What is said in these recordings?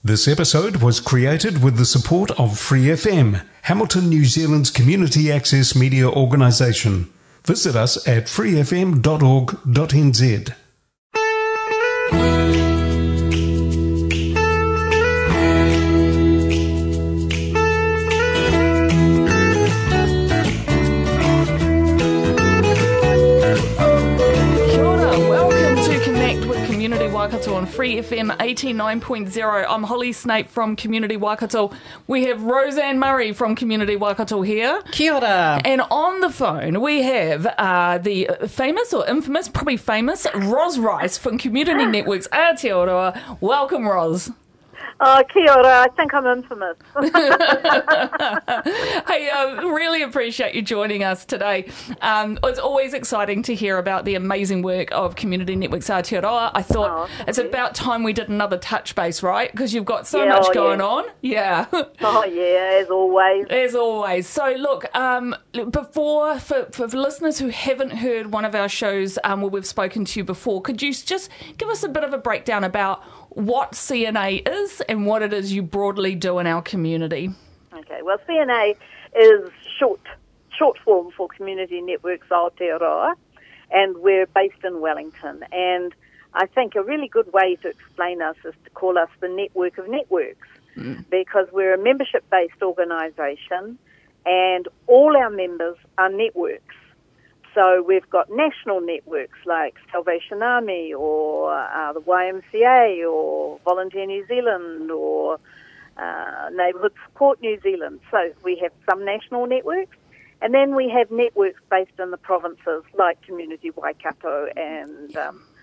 This episode was created with the support of Free FM, Hamilton, New Zealand's community access media organisation. Visit us at freefm.org.nz. Waikato on Free FM 89.0. I'm Holly Snape from Community Waikato. We have Roseanne Murray from Community Waikato here. Kia ora. And on the phone we have the famous or infamous, probably famous, Ros Rice from Community Networks Aotearoa. Welcome, Ros. Oh, kia ora. I think I'm infamous. Hey, really appreciate you joining us today. It's always exciting to hear about the amazing work of Community Networks Aotearoa. I thought it's about time we did another touch base, right? Because you've got so much going on. Yeah. Oh, yeah, as always. As always. So, look, before, for listeners who haven't heard one of our shows where we've spoken to you before, could you just give us a bit of a breakdown about what CNA is and what it is you broadly do in our community? Okay, well, CNA is short form for Community Networks Aotearoa, and we're based in Wellington. And I think a really good way to explain us is to call us the network of networks, because we're a membership-based organisation, and all our members are networks. So we've got national networks like Salvation Army or the YMCA or Volunteer New Zealand or Neighbourhood Support New Zealand. So we have some national networks. And then we have networks based in the provinces like Community Waikato and,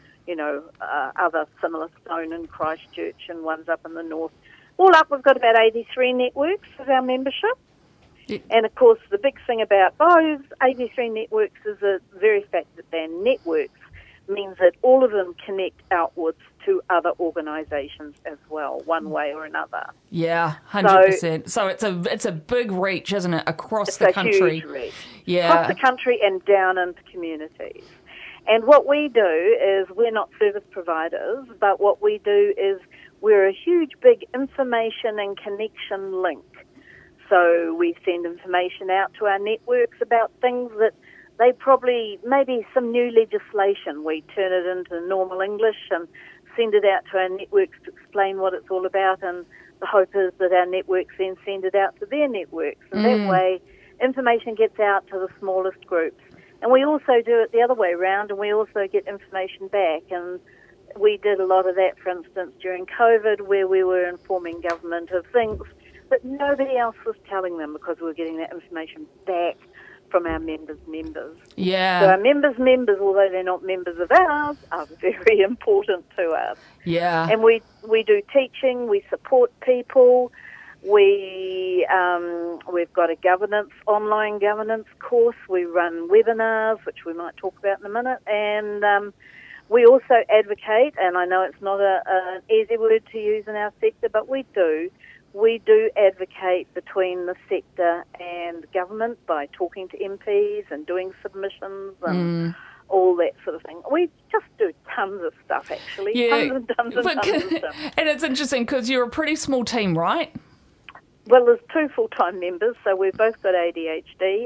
other similar, Stone and Christchurch and ones up in the north. All up, we've got about 83 networks of our membership. And, of course, the big thing about those 83 networks is the very fact that they're networks means that all of them connect outwards to other organisations as well, one way or another. Yeah, 100%. So it's a big reach, isn't it, across the country? It's a huge reach. Yeah. Across the country and down into communities. And what we do is we're not service providers, but what we do is we're a huge, big information and connection link. So we send information out to our networks about things that they probably, maybe some new legislation. We turn it into normal English and send it out to our networks to explain what it's all about, and the hope is that our networks then send it out to their networks. And that way information gets out to the smallest groups. And we also do it the other way around, and we also get information back. And we did a lot of that, for instance, during COVID, where we were informing government of things but nobody else was telling them because we were getting that information back from our members' members. Yeah. So our members' members, although they're not members of ours, are very important to us. Yeah. And we do teaching, we support people, we've got a online governance course, we run webinars, which we might talk about in a minute, and we also advocate, and I know it's not an easy word to use in our sector, but we do. We do advocate between the sector and government by talking to MPs and doing submissions and all that sort of thing. We just do tons of stuff, actually. Yeah. Tons of stuff. And it's interesting because you're a pretty small team, right? Well, there's 2 full-time members, so we've both got ADHD.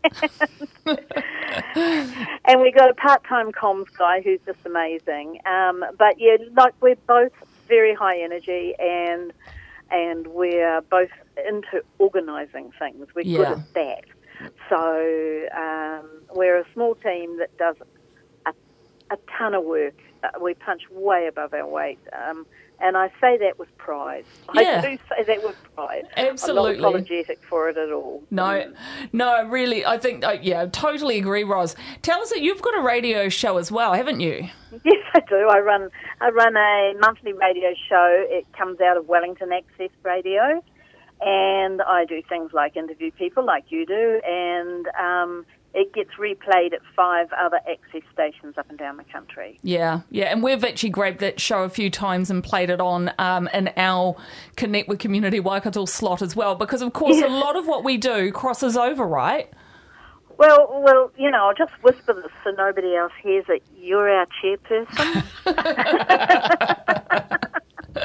And we've got a part-time comms guy who's just amazing. But, yeah, we're both very high energy and we're both into organising things. We're good at that. So we're a small team that does a ton of work. We punch way above our weight. And I say that with pride. Yeah. I do say that with pride. Absolutely. I'm not apologetic for it at all. No, really, I think, totally agree, Ros. Tell us that you've got a radio show as well, haven't you? Yes, I do. I run a monthly radio show. It comes out of Wellington Access Radio, and I do things like interview people like you do, and it gets replayed at 5 other access stations up and down the country. Yeah, and we've actually grabbed that show a few times and played it on in our Connect with Community Waikato slot as well, because, of course, a lot of what we do crosses over, right? Well, I'll just whisper this so nobody else hears it. You're our chairperson.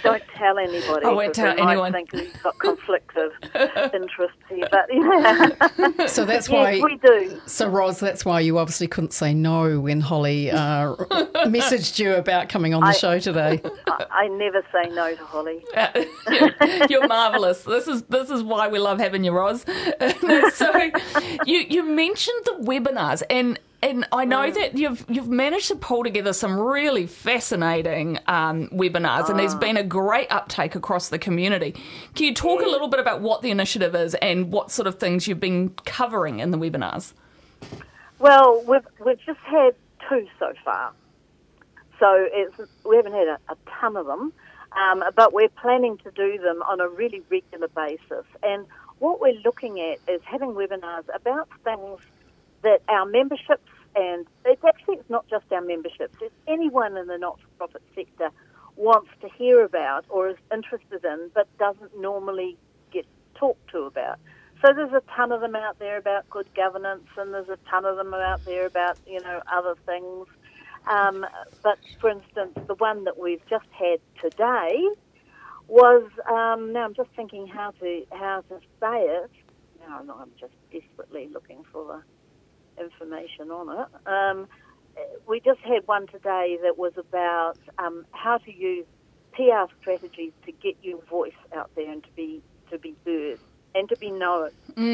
Don't tell anybody. I won't tell they might anyone. think we've got conflicts of interest here, but yeah. So that's why... Yes, we do. So, Ros, that's why you obviously couldn't say no when Holly messaged you about coming on the show today. I never say no to Holly. You're marvellous. This is why we love having you, Ros. So you mentioned the webinars, and I know that you've managed to pull together some really fascinating webinars, and there's been a great uptake across the community. Can you talk a little bit about what the initiative is and what sort of things you've been covering in the webinars? Well, we've just had 2 so far, so we haven't had a ton of them, but we're planning to do them on a really regular basis. And what we're looking at is having webinars about things that our memberships, and it's not just our memberships, it's anyone in the not-for-profit sector wants to hear about or is interested in but doesn't normally get talked to about. So there's a ton of them out there about good governance, and there's a ton of them out there about, other things. But, for instance, the one that we've just had today was, now I'm just thinking how to say it. No, I'm just desperately looking for the information on it. We just had one today that was about how to use PR strategies to get your voice out there and to be heard and to be known.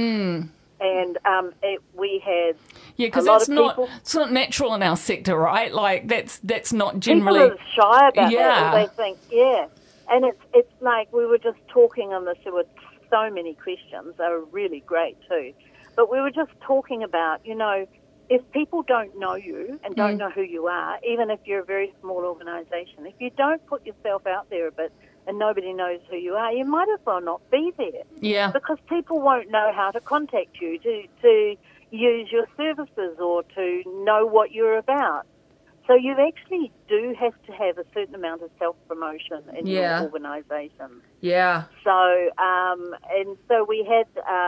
And we had because it's not natural in our sector, right? Like that's not generally. People are shy about that. They think, and it's like we were just talking on this. There were so many questions. They were really great too. But we were just talking about, if people don't know you and don't know who you are, even if you're a very small organisation, if you don't put yourself out there a bit and nobody knows who you are, you might as well not be there. Yeah. Because people won't know how to contact you, to use your services or to know what you're about. So you actually do have to have a certain amount of self-promotion in your organisation. Yeah. So, and so we had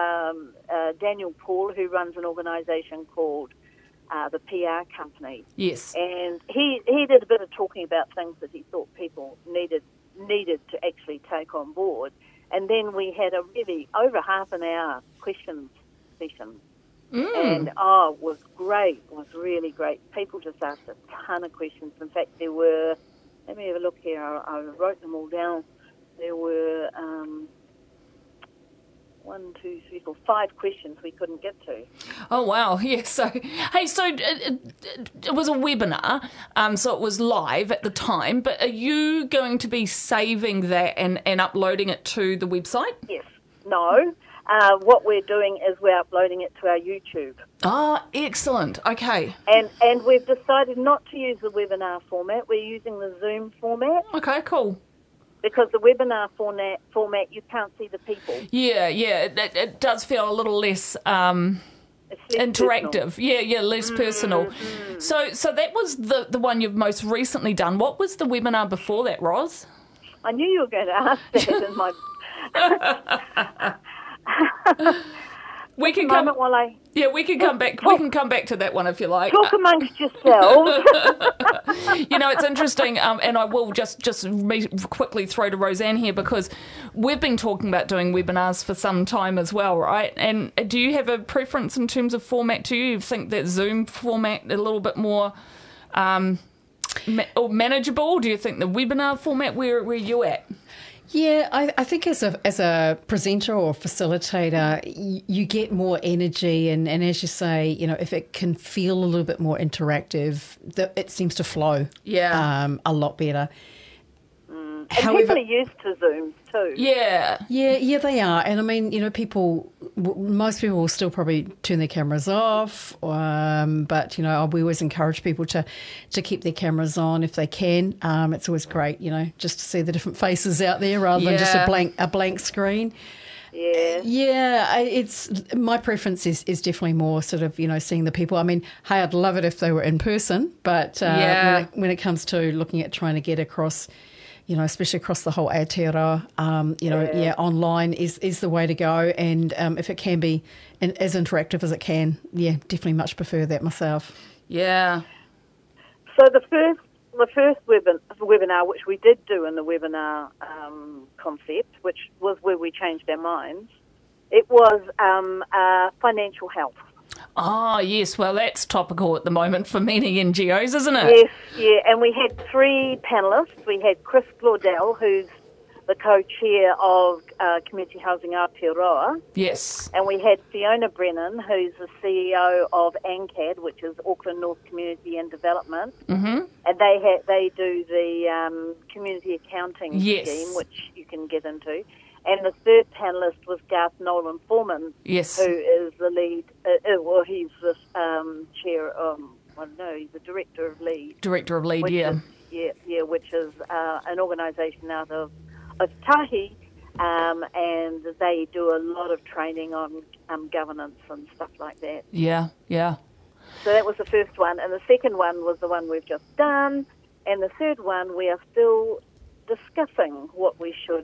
Daniel Paul, who runs an organisation called the PR Company. Yes. And he did a bit of talking about things that he thought people needed to actually take on board. And then we had a really over half an hour questions session. And it was great. It was really great. People just asked a ton of questions. In fact, there were, let me have a look here. I wrote them all down. There were 5 questions we couldn't get to. Oh, wow. Yeah. So, hey, it was a webinar, so it was live at the time, but are you going to be saving that and uploading it to the website? Yes. No. What we're doing is we're uploading it to our YouTube. Oh, excellent. Okay. And we've decided not to use the webinar format. We're using the Zoom format. Okay, cool. Because the webinar format, you can't see the people. Yeah, it does feel a little less interactive. Personal. Less personal. So that was the one you've most recently done. What was the webinar before that, Ros? I knew you were going to ask that in my... we can come back. We can come back to that one if you like. Talk amongst yourselves. It's interesting, and I will just quickly throw to Roseanne here because we've been talking about doing webinars for some time as well, right? And do you have a preference in terms of format? Do you think that Zoom format a little bit more manageable? Do you think the webinar format? Where are you at? Yeah, I think as a presenter or facilitator, you get more energy, and as you say, if it can feel a little bit more interactive, it seems to flow. A lot better. And people are used to Zooms too. Yeah, they are. And I mean, most people will still probably turn their cameras off, but we always encourage people to keep their cameras on if they can. It's always great, just to see the different faces out there rather than just a blank screen. Yeah, it's my preference is definitely more sort of seeing the people. I mean, hey, I'd love it if they were in person, but when it comes to looking at trying to get across, especially across the whole Aotearoa, online is the way to go. And if it can be as interactive as it can, definitely much prefer that myself. Yeah. So the the first webinar, which we did do in the webinar concept, which was where we changed our minds, it was financial health. Oh, yes. Well, that's topical at the moment for many NGOs, isn't it? Yes, yeah. And we had 3 panellists. We had Chris Glaudel, who's the co-chair of Community Housing Aotearoa. Yes. And we had Fiona Brennan, who's the CEO of ANCAD, which is Auckland North Community and Development. Mm-hmm. And they do the community accounting Yes. scheme, which you can get into. And the third panellist was Garth Nolan Foreman, Yes. who is the lead, he's the chair of, he's the director of LEAD. Director of LEAD, yeah. Which is an organisation out of Tahi, and they do a lot of training on governance and stuff like that. Yeah, yeah. So that was the first one, and the second one was the one we've just done, and the third one we are still discussing what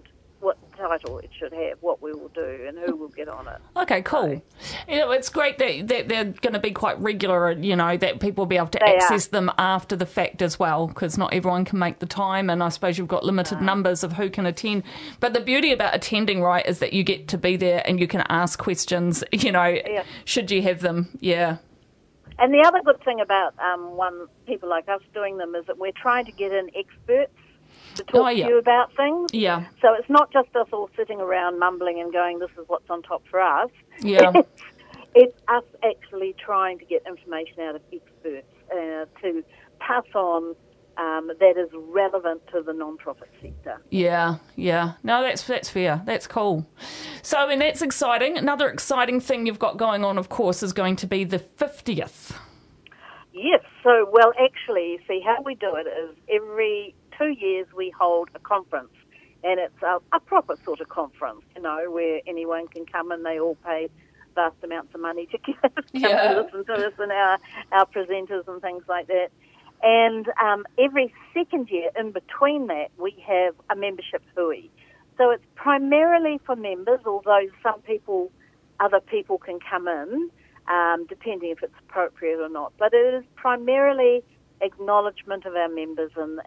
title it should have, what we will do, and who will get on it. Okay, cool. It's great that they're going to be quite regular, that people will be able to They access them after the fact as well, because not everyone can make the time, and I suppose you've got limited numbers of who can attend. But the beauty about attending, right, is that you get to be there and you can ask questions, should you have them. Yeah. And the other good thing about people like us doing them is that we're trying to get in experts to talk to you about things. Yeah. So it's not just us all sitting around mumbling and going, this is what's on top for us. Yeah. It's us actually trying to get information out of experts to pass on that is relevant to the non-profit sector. Yeah. No, that's fair. That's cool. So, and that's exciting. Another exciting thing you've got going on, of course, is going to be the 50th. Yes. So, well, actually, see, how we do it is every 2 years we hold a conference, and it's a proper sort of conference, where anyone can come and they all pay vast amounts of money to come and listen to us and our presenters and things like that. And every second year in between that, we have a membership hui. So it's primarily for members, although other people can come in, depending if it's appropriate or not. But it is primarily acknowledgement of our members and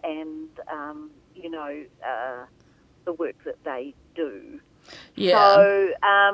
the work that they do. Yeah. So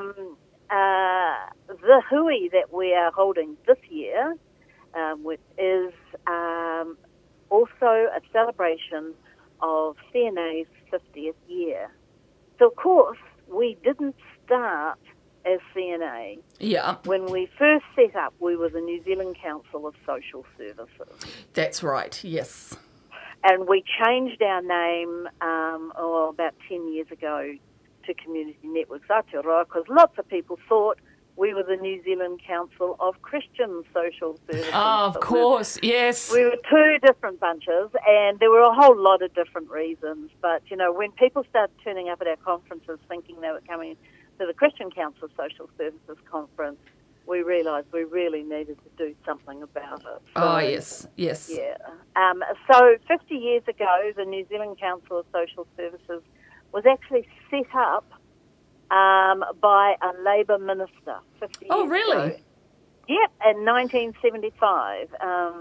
the hui that we are holding this year, which is also a celebration of CNA's 50th year. So, of course, we didn't start as CNA. Yeah. When we first set up, we were the New Zealand Council of Social Services. That's right, yes. And we changed our name about 10 years ago to Community Networks Aotearoa because lots of people thought we were the New Zealand Council of Christian Social Services. Oh, of course, yes. We were 2 different bunches, and there were a whole lot of different reasons. But, when people started turning up at our conferences thinking they were coming to the Christian Council of Social Services conference, we realised we really needed to do something about it. So, yes. Yeah. So 50 years ago, the New Zealand Council of Social Services was actually set up by a Labour minister 50 years Oh, really? ago. Yep, in 1975.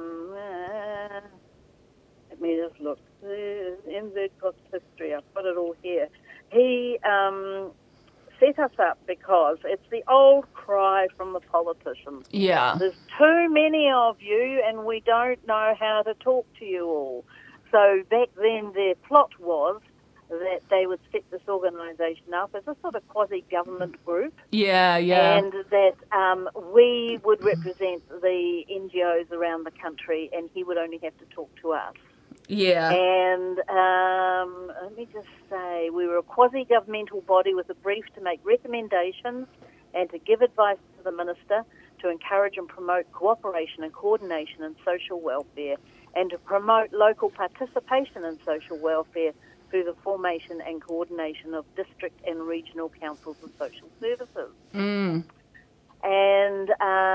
Let me just look. NZ Cost History, I've got it all here. He set us up because it's the old cry from the politicians. Yeah. There's too many of you and we don't know how to talk to you all. So back then their plot was that they would set this organisation up as a sort of quasi-government group. Yeah. And that we would represent the NGOs around the country and he would only have to talk to us. Yeah. And let me just say, we were a quasi-governmental body with a brief to make recommendations and to give advice to the Minister to encourage and promote cooperation and coordination in social welfare and to promote local participation in social welfare through the formation and coordination of district and regional councils of social services. Mm. And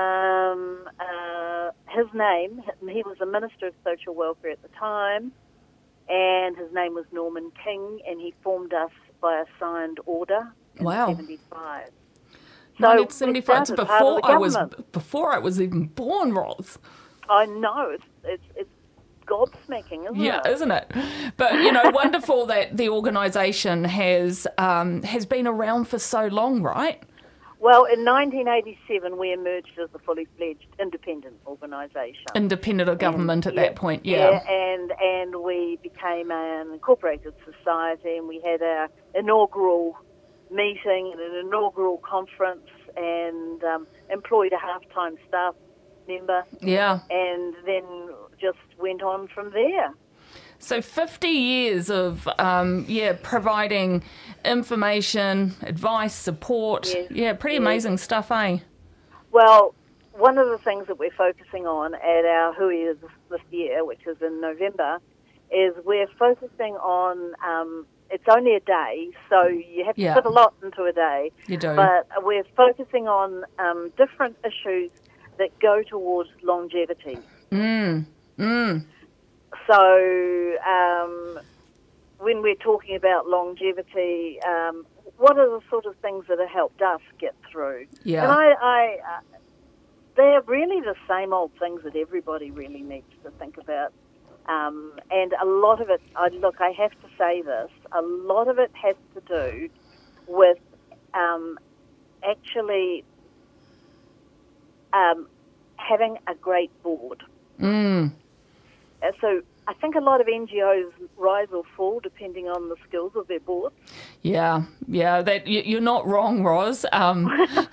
his name, he was the Minister of Social Welfare at the time, and his name was Norman King, and he formed us by a signed order in 1975. So 1975, so before I was even born, Roz. I know, it's gobsmacking, isn't it? But, wonderful that the organisation has been around for so long, right? Well, in 1987, we emerged as a fully fledged independent organisation. Independent of government at that point, and we became an incorporated society, and we had our inaugural meeting and an inaugural conference, and employed a half-time staff member. Yeah. And then just went on from there. So 50 years of, providing information, advice, support. Yes. Yeah, pretty amazing stuff, eh? Well, one of the things that we're focusing on at our Hui this year, which is in November, is we're focusing on, it's only a day, so you have to fit a lot into a day. You do. But we're focusing on different issues that go towards longevity. So when we're talking about longevity, what are the sort of things that have helped us get through? Yeah. And they're really the same old things that everybody really needs to think about. And a lot of it, I have to say this, a lot of it has to do with actually having a great board. So I think a lot of NGOs rise or fall depending on the skills of their boards. Yeah, that you're not wrong, Roz. And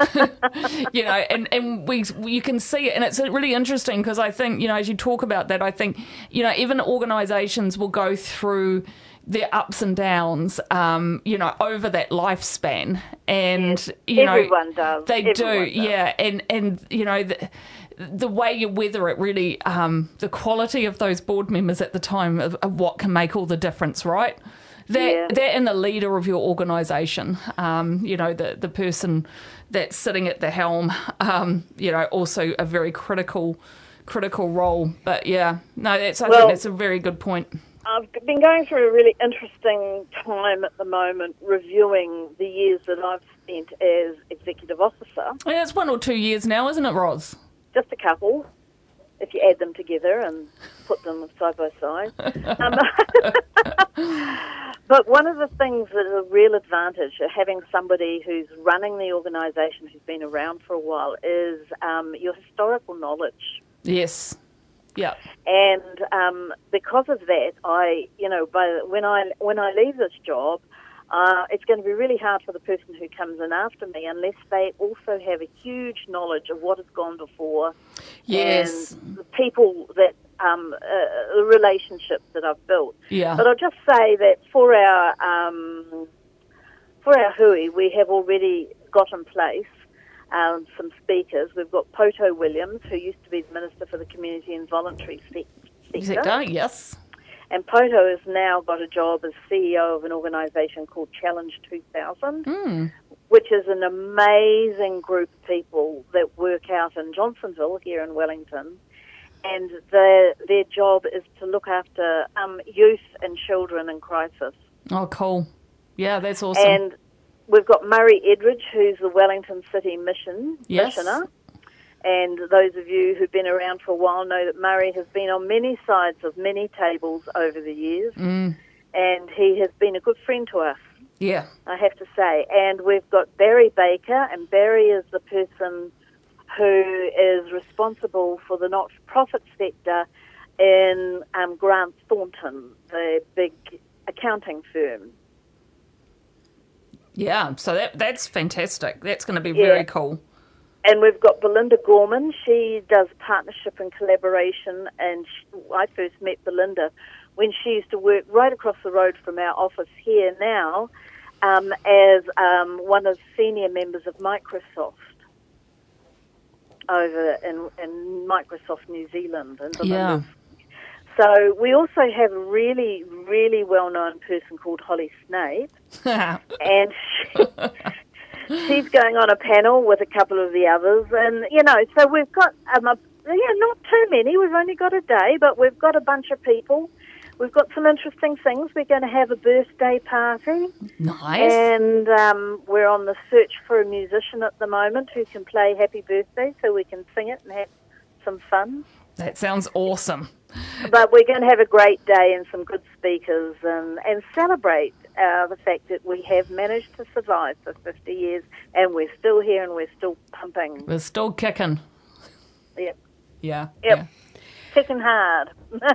you can see it, and it's really interesting because I think, as you talk about that, I think, even organisations will go through their ups and downs, over that lifespan, and everyone does. They do, yeah, and the way you weather it really, the quality of those board members at the time of what can make all the difference, right? They're in the leader of your organisation, the person that's sitting at the helm, also a very critical role. But I think that's a very good point. I've been going through a really interesting time at the moment, reviewing the years that I've spent as executive officer. Yeah, it's 1 or 2 years now, isn't it, Roz? Just a couple, if you add them together and put them side by side. But one of the things that is a real advantage of having somebody who's running the organisation, who's been around for a while, is your historical knowledge. Yes. Yeah. And because of that, when I leave this job, it's going to be really hard for the person who comes in after me unless they also have a huge knowledge of what has gone before. Yes. And the people that, the relationships that I've built. Yeah. But I'll just say that for our hui, we have already got in place some speakers. We've got Poto Williams, who used to be the Minister for the Community and Voluntary Sector. Yes. And Poto has now got a job as CEO of an organisation called Challenge 2000, which is an amazing group of people that work out in Johnsonville here in Wellington. And their job is to look after youth and children in crisis. Oh, cool. Yeah, that's awesome. And we've got Murray Edridge, who's the Wellington City Missioner. And those of you who've been around for a while know that Murray has been on many sides of many tables over the years. And he has been a good friend to us. Yeah. I have to say. And we've got Barry Baker, and Barry is the person who is responsible for the not-for-profit sector in Grant Thornton, the big accounting firm. Yeah, so that's fantastic. That's going to be very cool. And we've got Belinda Gorman. She does partnership and collaboration, and I first met Belinda when she used to work right across the road from our office here now as one of the senior members of Microsoft over in Microsoft New Zealand. And so we also have a really, really well-known person called Holly Snape, and she's going on a panel with a couple of the others. And, so we've got, not too many. We've only got a day, but we've got a bunch of people. We've got some interesting things. We're going to have a birthday party. Nice. And we're on the search for a musician at the moment who can play Happy Birthday so we can sing it and have some fun. That sounds awesome. But we're going to have a great day and some good speakers and celebrate the fact that we have managed to survive for 50 years and we're still here and we're still pumping. We're still kicking. Yep. Yeah. Yep. Yeah. Kicking hard.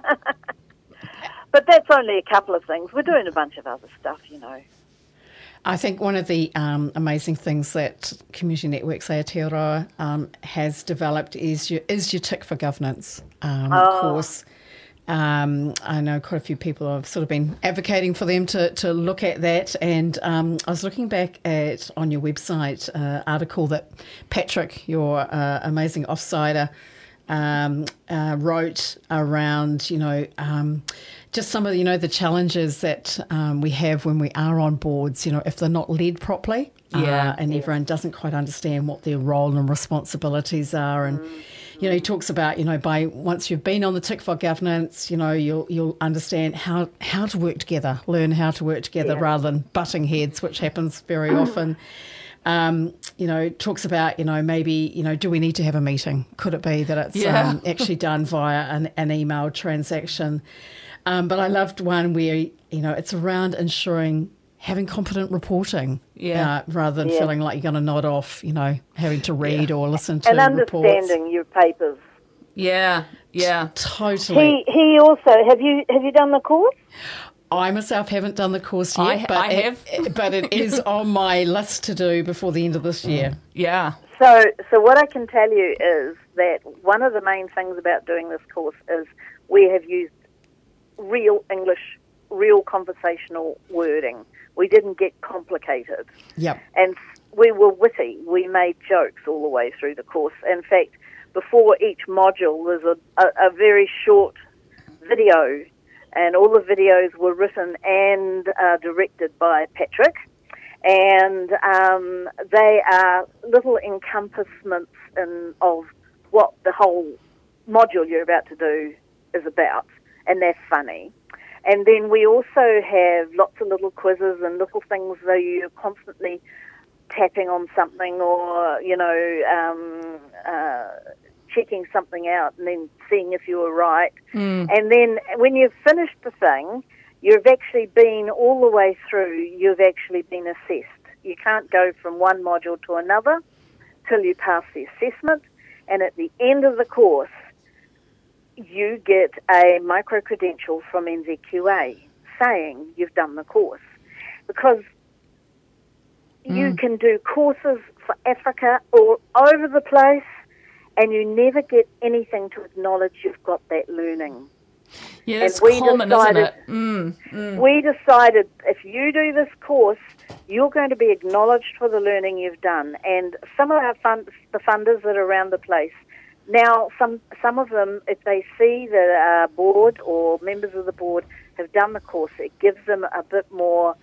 But that's only a couple of things. We're doing a bunch of other stuff, you know. I think one of the amazing things that Community Networks Aotearoa has developed is your Tick for Governance course. I know quite a few people have sort of been advocating for them to look at that, and I was looking back at on your website article that Patrick, your amazing offsider, wrote around, just some of the challenges that we have when we are on boards, if they're not led properly, and everyone doesn't quite understand what their role and responsibilities are. And he talks about by once you've been on the Tick for Governance, you'll understand how to work together, learn how to work together rather than butting heads, which happens very often. Talks about, maybe, do we need to have a meeting? Could it be that it's actually done via an email transaction? But I loved one where, it's around ensuring having competent reporting rather than feeling like you're going to nod off, having to read or listen to reports. And understanding your papers. Yeah, yeah. Totally. He also, have you done the course? I myself haven't done the course yet, I have. But it is on my list to do before the end of this year. Yeah. So what I can tell you is that one of the main things about doing this course is we have used real English, real conversational wording. We didn't get complicated. Yep. And we were witty. We made jokes all the way through the course. In fact, before each module, there's a very short video, and all the videos were written and directed by Patrick. And they are little encompassments of what the whole module you're about to do is about, and they're funny. And then we also have lots of little quizzes and little things that you're constantly tapping on something or, checking something out and then seeing if you were right. And then when you've finished the thing, you've actually been all the way through, you've actually been assessed. You can't go from one module to another till you pass the assessment. And at the end of the course, you get a micro-credential from NZQA saying you've done the course. Because you can do courses for Africa all over the place, and you never get anything to acknowledge you've got that learning. Yeah, that's common, isn't it? We decided if you do this course, you're going to be acknowledged for the learning you've done. And some of our the funders that are around the place, now some of them, if they see that our board or members of the board have done the course, it gives them a bit more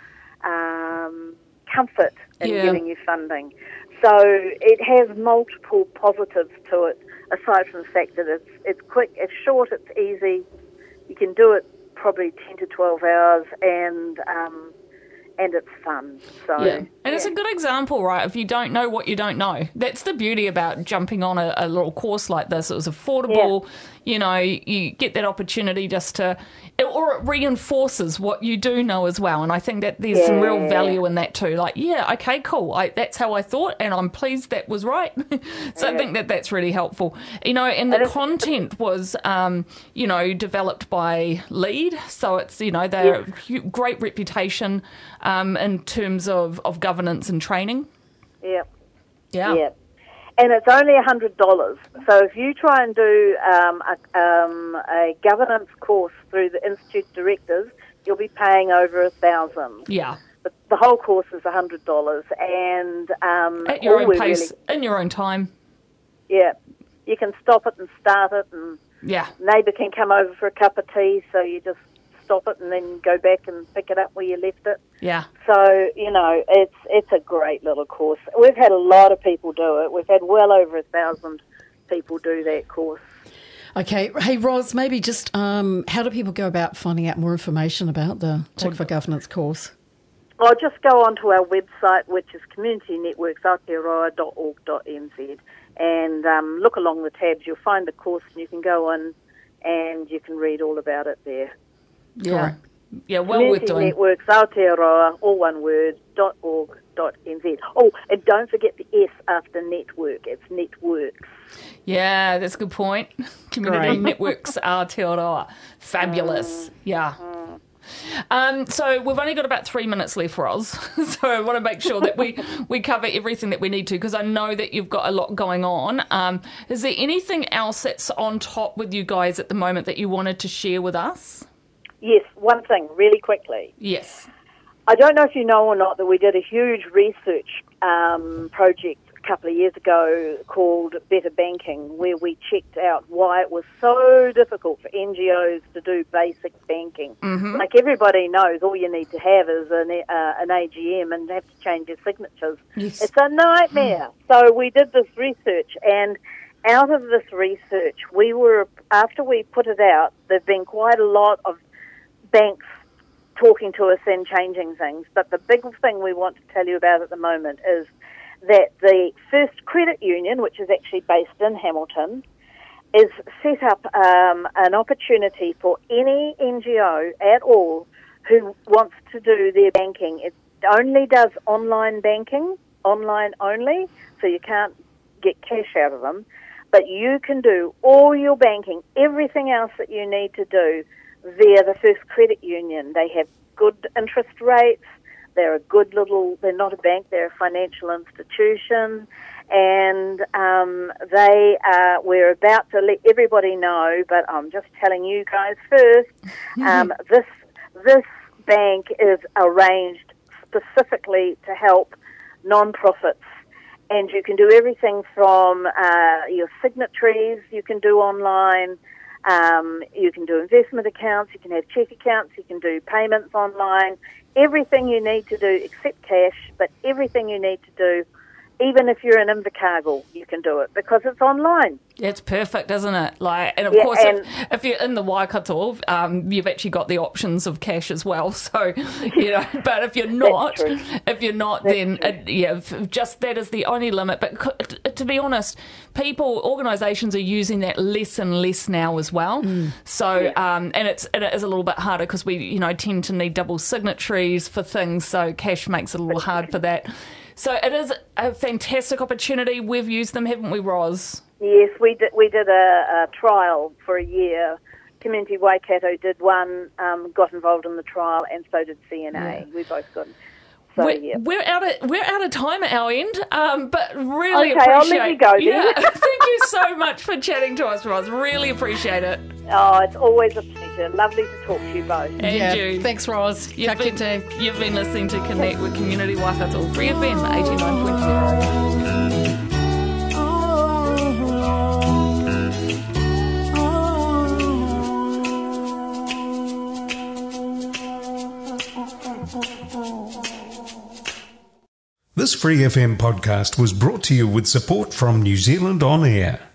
comfort in giving you funding. So it has multiple positives to it, aside from the fact that it's quick, it's short, it's easy. You can do it probably 10 to 12 hours, and it's fun. So, and it's a good example, right? If you don't know what you don't know, that's the beauty about jumping on a little course like this. It was affordable. You get that opportunity just to, or it reinforces what you do know as well. And I think that there's some real value in that too. Like, okay, cool. That's how I thought, and I'm pleased that was right. So I think that's really helpful. And the content was, developed by Lead. So it's, they're a great reputation in terms of governance and training. Yeah. and it's only $100. So if you try and do a governance course through the Institute directors, you'll be paying over $1,000. Yeah. But the whole course is $100, and at your own pace, in your own time. Yeah, you can stop it and start it, and neighbour can come over for a cup of tea. So you just stop it and then go back and pick it up where you left it. Yeah. So it's a great little course. We've had a lot of people do it. We've had well over 1,000 people do that course. Okay. Hey, Ros, maybe just how do people go about finding out more information about the Tick for Governance course? Or just go onto our website, which is communitynetworksaotearoa.org.nz, and look along the tabs. You'll find the course, and you can go in and you can read all about it there. Yeah. Correct. Yeah, well worth Community doing. Networks, Aotearoa, all one word, .org.nz. Oh, and don't forget the S after network. It's networks. Yeah, that's a good point. Community Great. Networks Aotearoa. Fabulous. Yeah. So we've only got about 3 minutes left, Roz. So I want to make sure that we cover everything that we need to, because I know that you've got a lot going on. Is there anything else that's on top with you guys at the moment that you wanted to share with us? Yes, one thing, really quickly. Yes. I don't know if you know or not that we did a huge research project a couple of years ago called Better Banking, where we checked out why it was so difficult for NGOs to do basic banking. Mm-hmm. Like everybody knows, all you need to have is an AGM and have to change your signatures. Yes. It's a nightmare. So we did this research, and out of this research, after we put it out, there've been quite a lot of banks talking to us and changing things. But the big thing we want to tell you about at the moment is that the First Credit Union, which is actually based in Hamilton, is set up an opportunity for any NGO at all who wants to do their banking. It only does online banking, online only, so you can't get cash out of them. But you can do all your banking, everything else that you need to do via the First Credit Union. They have good interest rates. They're they're not a bank, they're a financial institution. And we're about to let everybody know, but I'm just telling you guys first, this bank is arranged specifically to help non-profits. And you can do everything from your signatories you can do online. You can do investment accounts, you can have check accounts, you can do payments online, everything you need to do except cash, but everything you need to do, even if you're in Invercargill, you can do it because it's online. It's perfect, isn't it? And of Yeah, course, and if you're in the Waikato, you've actually got the options of cash as well. So, but if you're not, then just that is the only limit. But to be honest, organisations are using that less and less now as well. So, and it is a little bit harder because we, tend to need double signatories for things. So cash makes it a little hard for that. So it is a fantastic opportunity. We've used them, haven't we, Roz? Yes, we did a trial for a year. Community Waikato did one, got involved in the trial, and so did CNA. Yeah. We both got. So, we're out of time at our end, but really okay, appreciate. I'll let you go then. Yeah, thank you so much for chatting to us, Roz. Really appreciate it. Oh, it's always a pleasure. Lovely to talk to you both. And you. Thanks, Roz. You've been listening to Connect with Community Waikato, Free FM 89.0. This Free FM podcast was brought to you with support from New Zealand On Air.